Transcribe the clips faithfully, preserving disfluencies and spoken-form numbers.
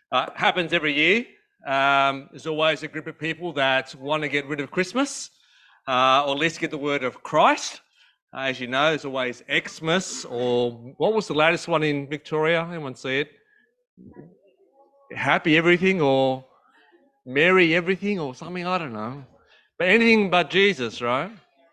Uh, happens every year. Um, there's always a group of people that want to get rid of Christmas, uh, or at least get the word of Christ. Uh, as you know, there's always Xmas, or what was the latest one in Victoria? Anyone see it? Happy everything, or Merry everything, or something, I don't know. But anything but Jesus, right?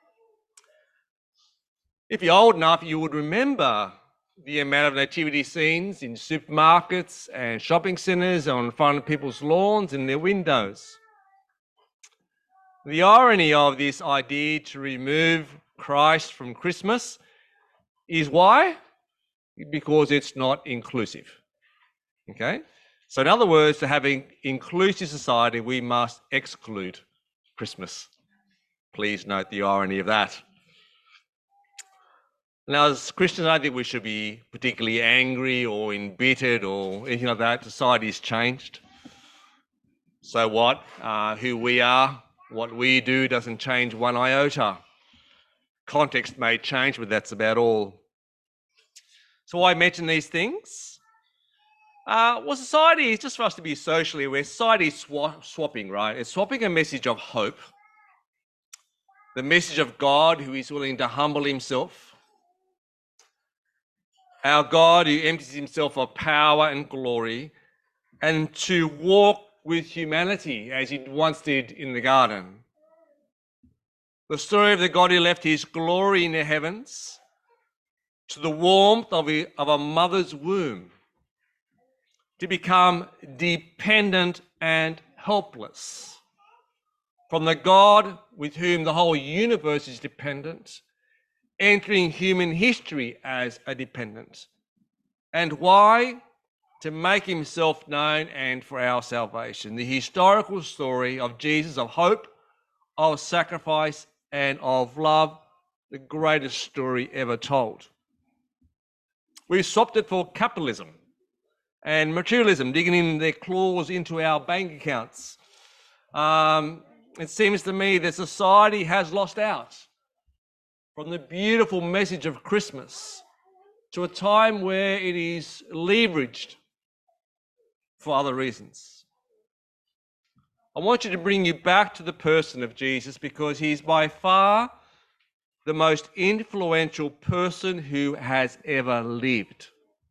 If you're old enough, you would remember the amount of nativity scenes in supermarkets and shopping centres, on front of people's lawns and their windows. The irony of this idea to remove Christ from Christmas is why? Because it's not inclusive. Okay? So in other words, to have an inclusive society, we must exclude Christmas. Please note the irony of that. Now, as Christians, I don't think we should be particularly angry or embittered or anything like that. Society's changed. So what? Uh, who we are, what we do doesn't change one iota. Context may change, but that's about all. So why mention these things? Uh, well, society is just for us to be socially aware. Society is swa- swapping, right? It's swapping a message of hope, the message of God who is willing to humble himself, our God who empties himself of power and glory, and to walk with humanity as he once did in the garden. The story of the God who left his glory in the heavens to the warmth of a, of a mother's womb, to become dependent and helpless. From the God with whom the whole universe is dependent, entering human history as a dependent. And why? To make himself known and for our salvation. The historical story of Jesus, of hope, of sacrifice, and of love, the greatest story ever told. We've swapped it for capitalism and materialism, digging in their claws into our bank accounts. Um, it seems to me that society has lost out from the beautiful message of Christmas to a time where it is leveraged for other reasons. I want you to bring you back to the person of Jesus, because he's by far the most influential person who has ever lived.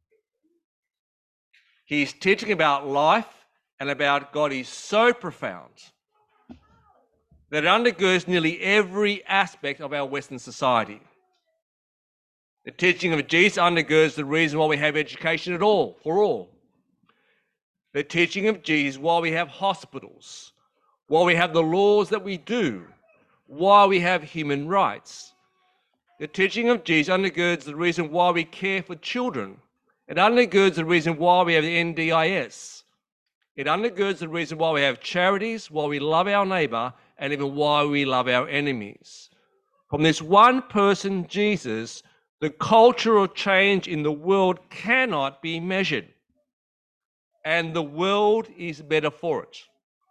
His teaching about life and about God is so profound that it undergirds nearly every aspect of our Western society. The teaching of Jesus undergirds the reason why we have education at all, for all. The teaching of Jesus, why we have hospitals, why we have the laws that we do, why we have human rights. The teaching of Jesus undergirds the reason why we care for children. It undergirds the reason why we have the N D I S. It undergirds the reason why we have charities, why we love our neighbour, and even why we love our enemies. From this one person, Jesus, the cultural change in the world cannot be measured. And the world is better for it.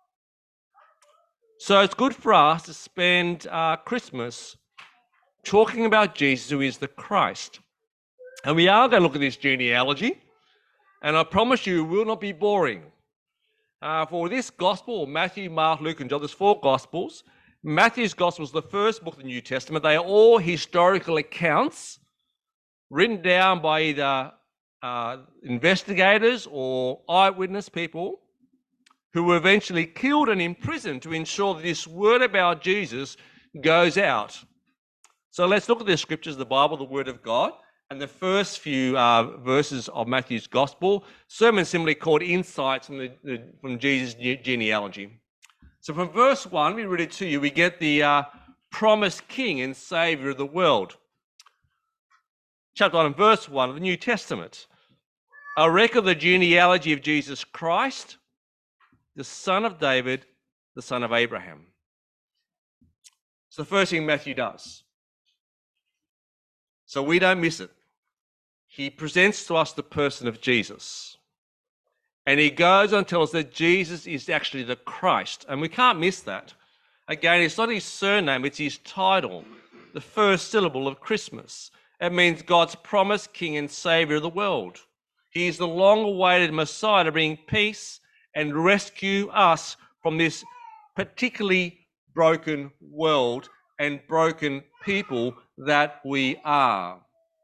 So it's good for us to spend uh, Christmas talking about Jesus, who is the Christ. And we are going to look at this genealogy, and I promise you it will not be boring. Uh, for this gospel, Matthew, Mark, Luke, and John, there's four gospels. Matthew's gospel is the first book of the New Testament. They are all historical accounts written down by either uh, investigators or eyewitness people who were eventually killed and imprisoned to ensure that this word about Jesus goes out. So let's look at the scriptures, the Bible, the Word of God, and the first few uh, verses of Matthew's Gospel. Sermon simply called Insights from, the, the, from Jesus' genealogy. So from verse one, we read it to you, we get the uh, promised King and Saviour of the world. Chapter one and verse one of the New Testament. A record of the genealogy of Jesus Christ, the son of David, the son of Abraham. It's the first thing Matthew does. So we don't miss it. He presents to us the person of Jesus. And he goes on to tell us that Jesus is actually the Christ. And we can't miss that. Again, it's not his surname, it's his title, the first syllable of Christmas. It means God's promised King and Saviour of the world. He is the long-awaited Messiah to bring peace and rescue us from this particularly broken world and broken people that we are.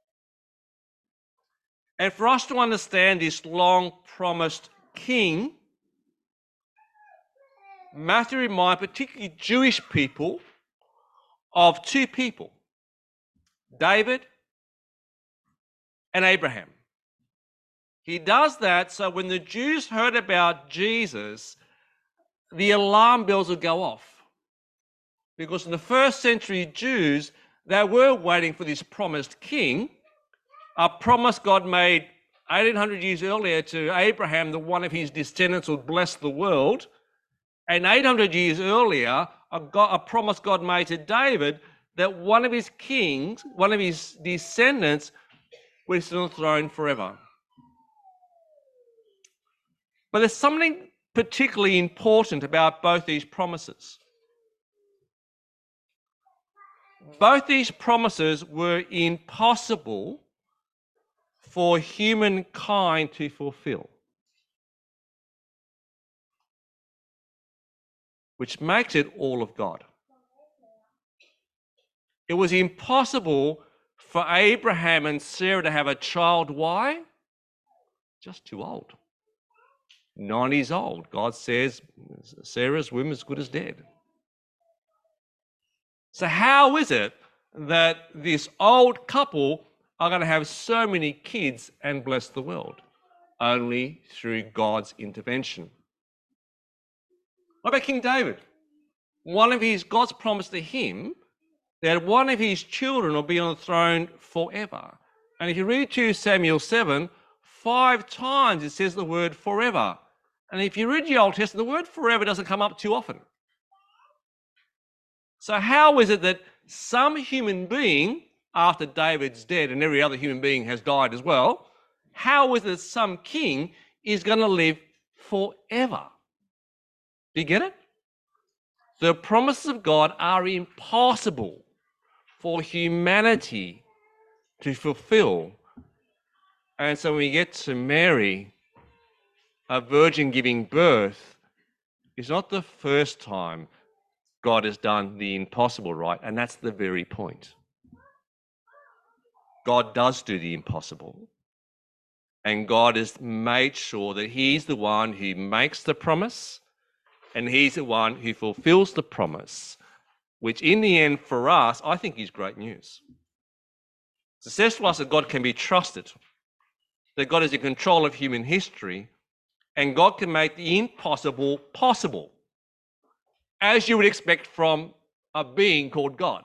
And for us to understand this long-promised King, Matthew reminds particularly Jewish people of two people, David and Abraham. He does that so when the Jews heard about Jesus, the alarm bells would go off. Because in the first century Jews, they were waiting for this promised king, a promise God made eighteen hundred years earlier to Abraham that one of his descendants would bless the world. And eight hundred years earlier, a, God, a promise God made to David that one of his kings, one of his descendants, would sit on the throne forever. But there's something particularly important about both these promises. Both these promises were impossible for humankind to fulfill, which makes it all of God. It was impossible for Abraham and Sarah to have a child. Why? Just too old. ninety years old. God says Sarah's womb is as good as dead. So how is it that this old couple are going to have so many kids and bless the world? Only through God's intervention. What about King David? One of his, God's promise to him that one of his children will be on the throne forever. And if you read two Samuel seven, five times it says the word forever. And if you read the Old Testament, the word forever doesn't come up too often. So how is it that some human being, after David's dead and every other human being has died as well, how is it that some king is going to live forever? Do you get it? The promises of God are impossible for humanity to fulfill. And so when we get to Mary, a virgin giving birth, is not the first time God has done the impossible, right? And that's the very point. God does do the impossible. And God has made sure that he's the one who makes the promise and he's the one who fulfills the promise, which in the end for us, I think is great news. It says to us that God can be trusted, that God is in control of human history, and God can make the impossible possible, as you would expect from a being called God.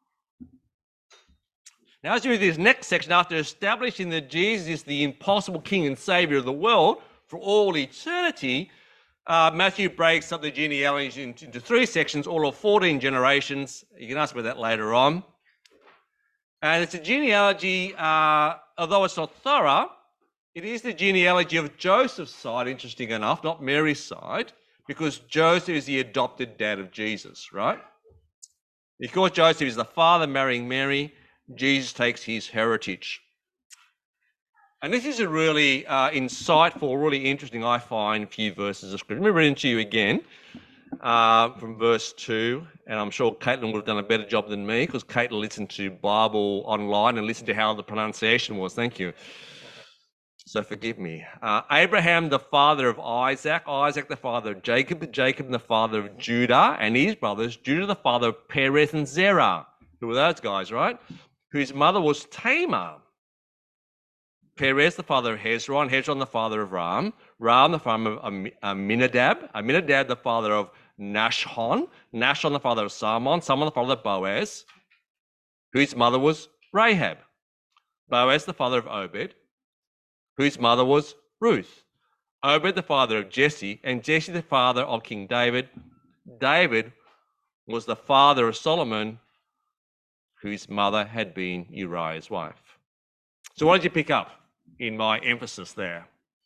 Now, as we read this next section, after establishing that Jesus is the impossible King and Saviour of the world for all eternity, uh, Matthew breaks up the genealogy into, into three sections, all of fourteen generations. You can ask about that later on. And it's a genealogy, uh, although it's not thorough, it is the genealogy of Joseph's side, interesting enough, not Mary's side, because Joseph is the adopted dad of Jesus, right? Because Joseph is the father marrying Mary, Jesus takes his heritage. And this is a really uh, insightful, really interesting, I find, few verses of Scripture. Let me read it to you again uh, from verse two, and I'm sure Caitlin would have done a better job than me, because Caitlin listened to Bible online and listened to how the pronunciation was. Thank you. So forgive me. Uh, Abraham, the father of Isaac, Isaac, the father of Jacob, Jacob, the father of Judah and his brothers, Judah, the father of Perez and Zerah. Who were those guys, right? Whose mother was Tamar. Perez, the father of Hezron, Hezron, the father of Ram, Ram, the father of Aminadab, Aminadab, the father of Nashon, Nashon, the father of Salmon, Salmon, the father of Boaz, whose mother was Rahab. Boaz, the father of Obed, whose mother was Ruth. Obed, the father of Jesse, and Jesse, the father of King David. David was the father of Solomon, whose mother had been Uriah's wife. So what did you pick up in my emphasis there?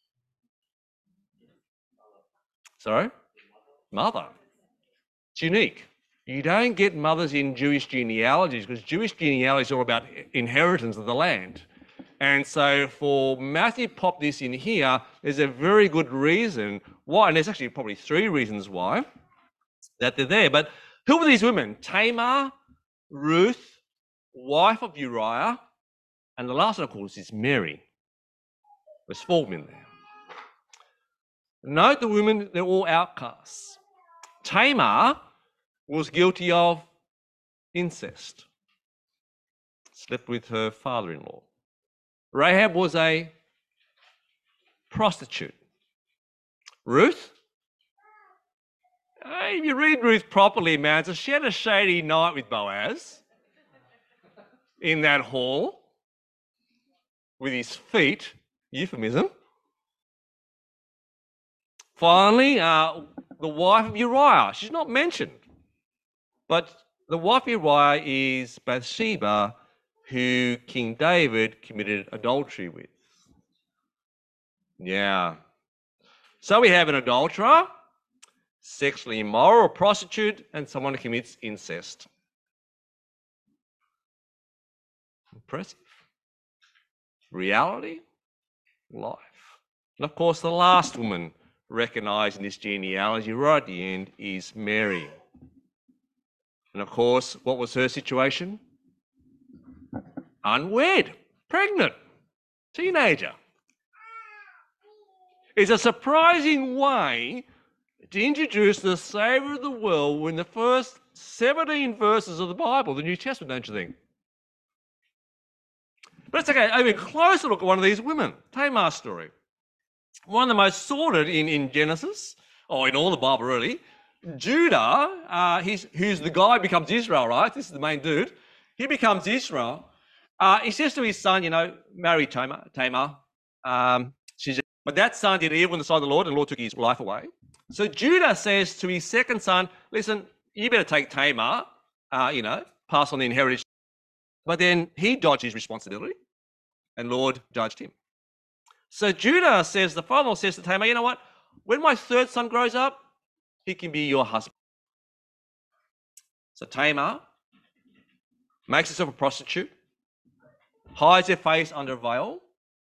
Sorry? Mother. It's unique. You don't get mothers in Jewish genealogies, because Jewish genealogy is all about inheritance of the land. And so for Matthew to pop this in here, there's a very good reason why, and there's actually probably three reasons why, that they're there. But who were these women? Tamar, Ruth, wife of Uriah, and the last one, of course, is Mary. There's four women there. Note the women, they're all outcasts. Tamar was guilty of incest, slept with her father-in-law. Rahab was a prostitute. Ruth, if you read Ruth properly, man, so she had a shady night with Boaz in that hall with his feet, euphemism. Finally, uh, the wife of Uriah, she's not mentioned, but the wife of Uriah is Bathsheba, who King David committed adultery with. Yeah. So we have an adulterer, sexually immoral, a prostitute, and someone who commits incest. Impressive. Reality, life. And of course, the last woman recognised in this genealogy right at the end is Mary. And of course, what was her situation? Unwed, pregnant, teenager. It's a surprising way to introduce the Saviour of the world in the first seventeen verses of the Bible, the New Testament, don't you think? But let's take an even closer look at one of these women, Tamar's story. One of the most sordid in, in Genesis, or in all the Bible really. Judah, uh, he's, who's the guy who becomes Israel, right? This is the main dude. He becomes Israel. Uh, he says to his son, you know, marry Tamar. Tamar. Um, she's, but that son did evil in the sight of the Lord, and the Lord took his life away. So Judah says to his second son, listen, you better take Tamar, uh, you know, pass on the inheritance. But then he dodged his responsibility, and the Lord judged him. So Judah says, the father says to Tamar, you know what? When my third son grows up, he can be your husband. So Tamar makes herself a prostitute, hides her face under a veil,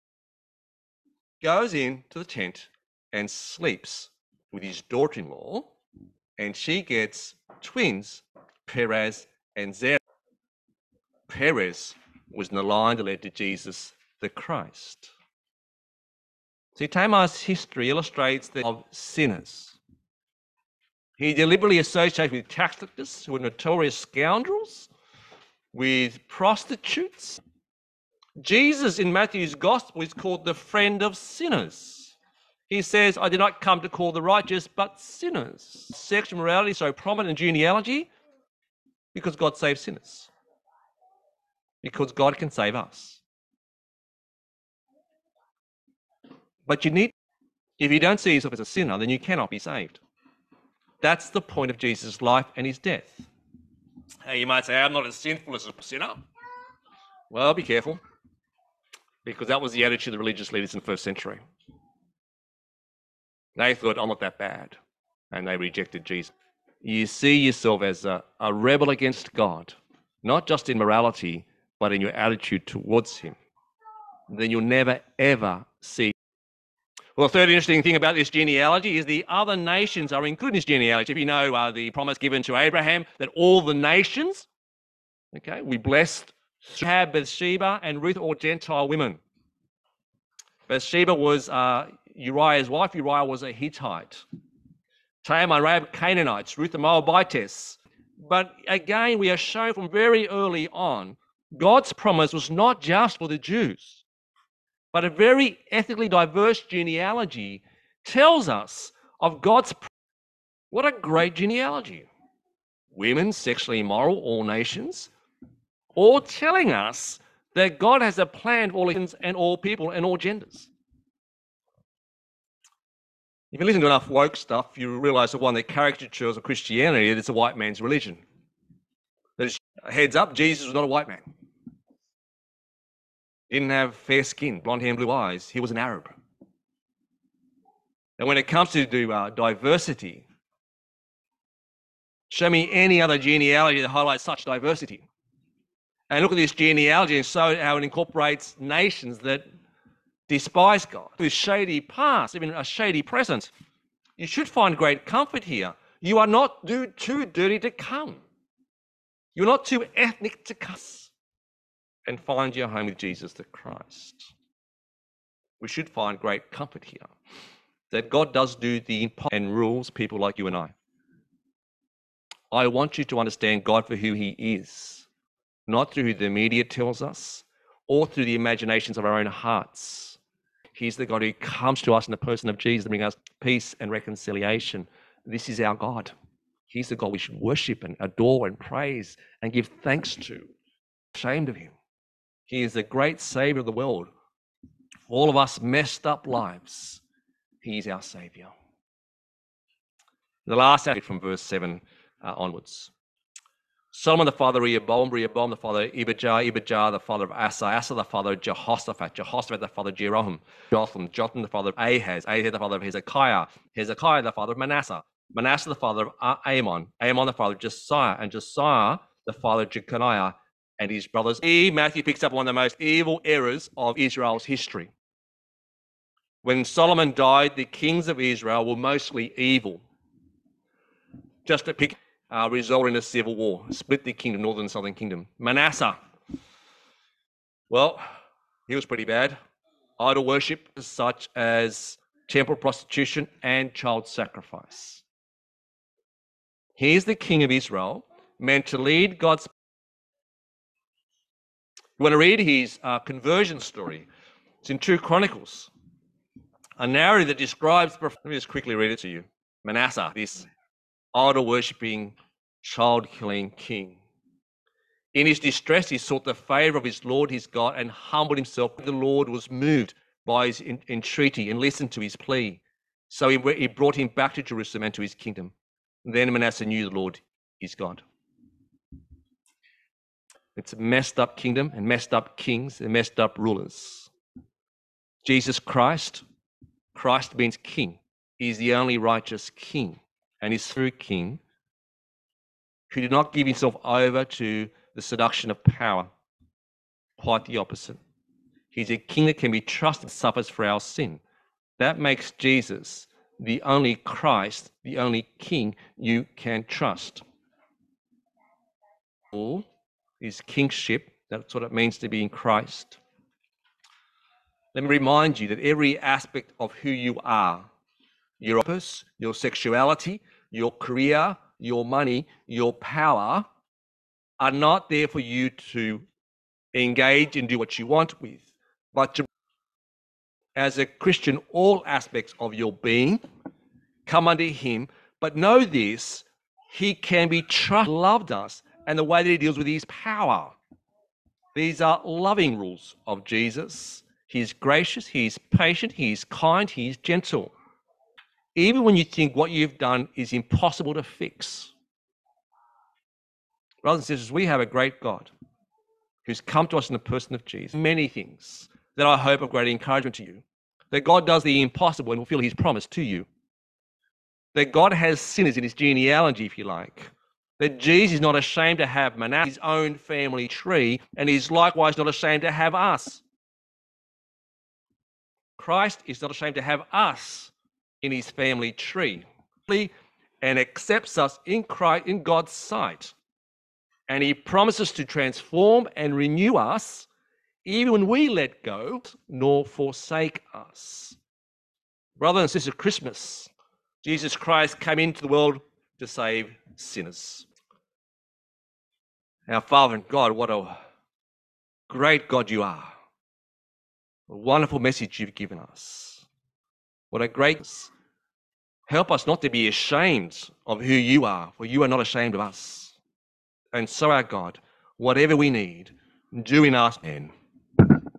goes into the tent and sleeps with his daughter-in-law, and she gets twins, Perez and Zerah. Perez was in the line that led to Jesus the Christ. See, Tamar's history illustrates the of sinners. He deliberately associated with tax collectors who were notorious scoundrels, with prostitutes. Jesus in Matthew's gospel is called the friend of sinners. He says, I did not come to call the righteous, but sinners. Sexual morality is so prominent in genealogy because God saves sinners. Because God can save us. But you need, if you don't see yourself as a sinner, then you cannot be saved. That's the point of Jesus' life and his death. Hey, you might say, I'm not as sinful as a sinner. Well, be careful, because that was the attitude of the religious leaders in the first century. They thought, I'm not that bad, and they rejected Jesus. You see yourself as a, a rebel against God, not just in morality, but in your attitude towards him. Then you'll never, ever see. Well, the third interesting thing about this genealogy is the other nations are included in this genealogy. If you know uh, the promise given to Abraham that all the nations, okay, we blessed Rahab, Bathsheba, and Ruth, all Gentile women. Bathsheba was uh, Uriah's wife. Uriah was a Hittite. Tamar and Rahab, Canaanites. Ruth, the Moabitess. But again, we are shown from very early on, God's promise was not just for the Jews, but a very ethnically diverse genealogy tells us of God's. What a great genealogy. Women, sexually immoral, all nations, all telling us that God has a plan for all nations and all people and all genders. If you listen to enough woke stuff, you realize that one of the caricatures of Christianity is a white man's religion. That is, heads up, Jesus was not a white man. He didn't have fair skin, blonde hair and blue eyes. He was an Arab. And when it comes to do, uh, diversity, show me any other genealogy that highlights such diversity. And look at this genealogy and so how it incorporates nations that despise God. With shady past, even a shady present. You should find great comfort here. You are not too dirty to come. You're not too ethnic to cuss and find your home with Jesus the Christ. We should find great comfort here that God does do the impossible and rules people like you and I. I want you to understand God for who he is, not through who the media tells us or through the imaginations of our own hearts. He's the God who comes to us in the person of Jesus to bring us peace and reconciliation. This is our God. He's the God we should worship and adore and praise and give thanks to. Ashamed of him. He is the great Savior of the world. For all of us messed up lives, he is our Savior. The last aspect from verse seven uh, onwards. Solomon the father of Rehoboam, Rehoboam the father of Ibijah, Ibijah the father of Asa, Asa the father of Jehoshaphat, Jehoshaphat the father of Jeroham, Jotham, Jotham the father of Ahaz, Ahaz the father of Hezekiah, Hezekiah the father of Manasseh, Manasseh the father of Amon, Amon the father of Josiah, and Josiah the father of Jeconiah and his brothers. He, Matthew picks up one of the most evil errors of Israel's history. When Solomon died, the kings of Israel were mostly evil. Just to pick Uh, result in a civil war, split the kingdom, northern and southern kingdom. Manasseh, well, he was pretty bad. Idol worship such as temple prostitution and child sacrifice. He's the king of Israel, meant to lead God's... You want to read his uh, conversion story. It's in two Chronicles. A narrative that describes... Let me just quickly read it to you. Manasseh, this idol-worshipping, child-killing king. In his distress, he sought the favor of his Lord, his God, and humbled himself. The Lord was moved by his entreaty and listened to his plea. So he, he brought him back to Jerusalem and to his kingdom. Then Manasseh knew the Lord, his God. It's a messed up kingdom and messed up kings and messed up rulers. Jesus Christ, Christ means king. He's the only righteous king. And his true king, who did not give himself over to the seduction of power. Quite the opposite. He's a king that can be trusted and suffers for our sin. That makes Jesus the only Christ, the only king you can trust. His kingship, that's what it means to be in Christ. Let me remind you that every aspect of who you are, your purpose, your sexuality, your career, your money, your power, are not there for you to engage and do what you want with, but to, as a Christian, all aspects of your being come under him. But know this, he can be trusted, loved us, and the way that he deals with his power. These are loving rules of Jesus. He is gracious, he is patient, he is kind, he is gentle. Even when you think what you've done is impossible to fix. Brothers and sisters, we have a great God who's come to us in the person of Jesus. Many things that I hope of great encouragement to you. That God does the impossible and will fulfill his promise to you. That God has sinners in his genealogy, if you like. That Jesus is not ashamed to have Manasseh, his own family tree, and he's likewise not ashamed to have us. Christ is not ashamed to have us in his family tree and accepts us in Christ, in God's sight. And he promises to transform and renew us even when we let go nor forsake us. Brother and sister, Christmas, Jesus Christ came into the world to save sinners. Our Father and God, what a great God you are. A wonderful message you've given us. What a great... Help us not to be ashamed of who you are, for you are not ashamed of us. And so, our God, whatever we need, do in us. Amen.